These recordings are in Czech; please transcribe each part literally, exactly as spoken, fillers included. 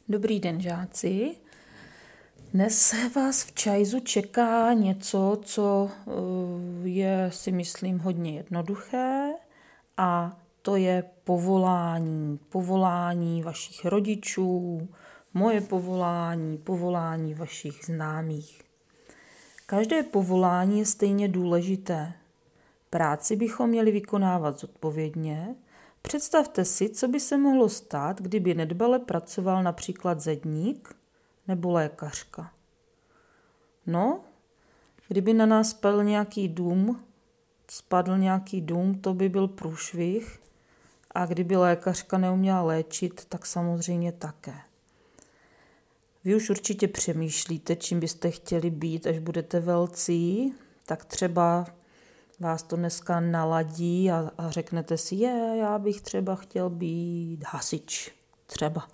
Dobrý den, žáci. Dnes vás v Čajzu čeká něco, co je, si myslím, hodně jednoduché, a to je povolání. Povolání vašich rodičů, moje povolání, povolání vašich známých. Každé povolání je stejně důležité. Práci bychom měli vykonávat zodpovědně. Představte si, co by se mohlo stát, kdyby nedbale pracoval například zedník nebo lékařka. No, kdyby na nás spadl nějaký dům, spadl nějaký dům, to by byl průšvih, a kdyby lékařka neuměla léčit, tak samozřejmě také. Vy už určitě přemýšlíte, čím byste chtěli být, až budete velcí, tak třeba vás to dneska naladí a, a řeknete si, je, já bych třeba chtěl být hasič, třeba.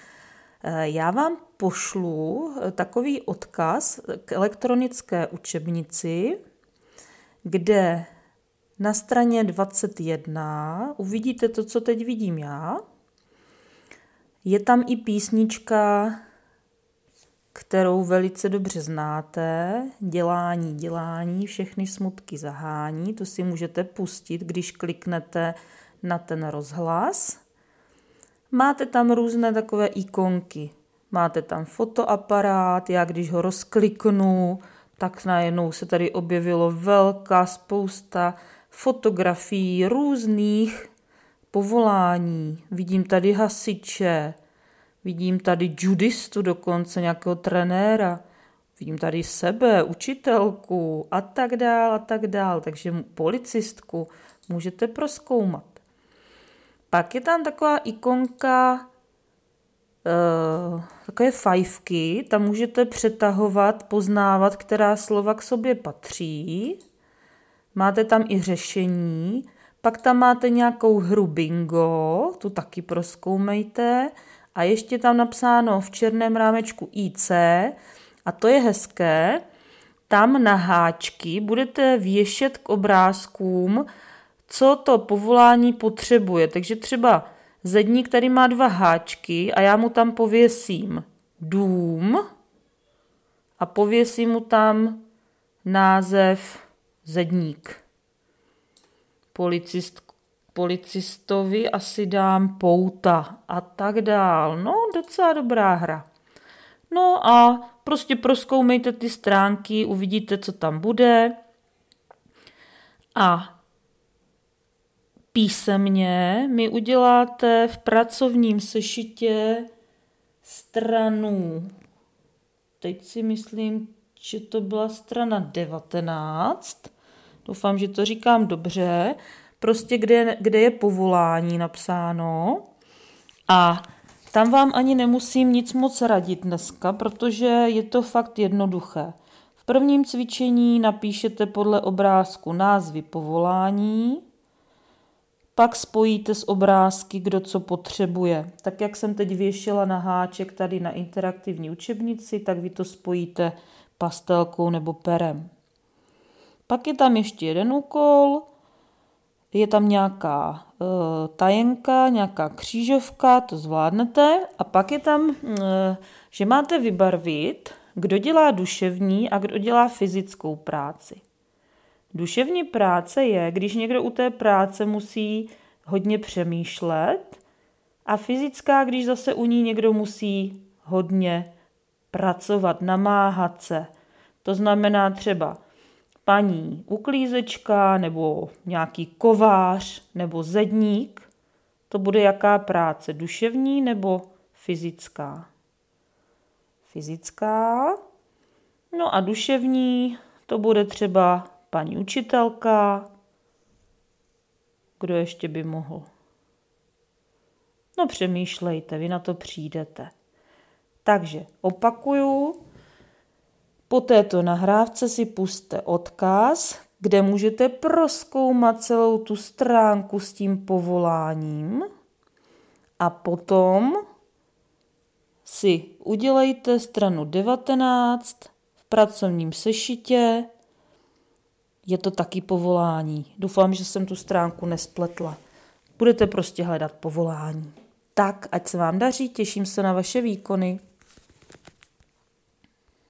Já vám pošlu takový odkaz k elektronické učebnici, kde na straně dvacet jedna uvidíte to, co teď vidím já. Je tam i písnička, kterou velice dobře znáte, dělání, dělání, všechny smutky zahání. To si můžete pustit, když kliknete na ten rozhlas. Máte tam různé takové ikonky. Máte tam fotoaparát, já když ho rozkliknu, tak najednou se tady objevilo velká spousta fotografií různých povolání. Vidím tady hasiče, vidím tady judistu dokonce, nějakého trenéra, vidím tady sebe, učitelku a tak dál a tak dál. Takže policistku můžete prozkoumat. Pak je tam taková ikonka, uh, takové fajfky, tam můžete přetahovat, poznávat, která slova k sobě patří. Máte tam i řešení, pak tam máte nějakou hru bingo, tu taky prozkoumejte. A ještě tam napsáno v černém rámečku í cé, a to je hezké, tam na háčky budete věšet k obrázkům, co to povolání potřebuje. Takže třeba zedník tady má dva háčky a já mu tam pověsím dům a pověsím mu tam název zedník. Policist, policistovi asi dám pouta a tak dál. No, docela dobrá hra. No a prostě prozkoumejte ty stránky, uvidíte, co tam bude. A písemně mi uděláte v pracovním sešitě stranu, teď si myslím, že to byla strana devatenáct, doufám, že to říkám dobře, prostě kde, kde je povolání napsáno, a tam vám ani nemusím nic moc radit dneska, protože je to fakt jednoduché. V prvním cvičení napíšete podle obrázku názvy povolání, pak spojíte s obrázky, kdo co potřebuje. Tak jak jsem teď věšela na háček tady na interaktivní učebnici, tak vy to spojíte pastelkou nebo perem. Pak je tam ještě jeden úkol, je tam nějaká e, tajenka, nějaká křížovka, to zvládnete. A pak je tam, e, že máte vybarvit, kdo dělá duševní a kdo dělá fyzickou práci. Duševní práce je, když někdo u té práce musí hodně přemýšlet, a fyzická, když zase u ní někdo musí hodně pracovat, namáhat se. To znamená třeba paní uklízečka nebo nějaký kovář nebo zedník. To bude jaká práce? Duševní nebo fyzická? Fyzická. No a duševní to bude třeba paní učitelka. Kdo ještě by mohl? No přemýšlejte, vy na to přijdete. Takže opakuju, po této nahrávce si pusťte odkaz, kde můžete prozkoumat celou tu stránku s tím povoláním, a potom si udělejte stranu devatenáct v pracovním sešitě. Je to taky povolání. Doufám, že jsem tu stránku nespletla. Budete prostě hledat povolání. Tak, ať se vám daří, těším se na vaše výkony.